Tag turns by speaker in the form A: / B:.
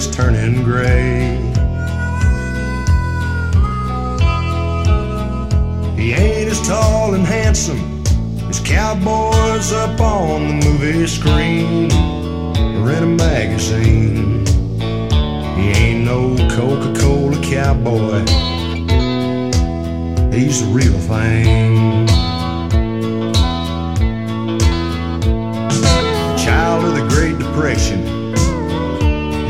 A: is turning gray. He ain't as tall and handsome as cowboys up on the movie screen or in a magazine. He ain't no Coca-Cola cowboy, he's the real thing.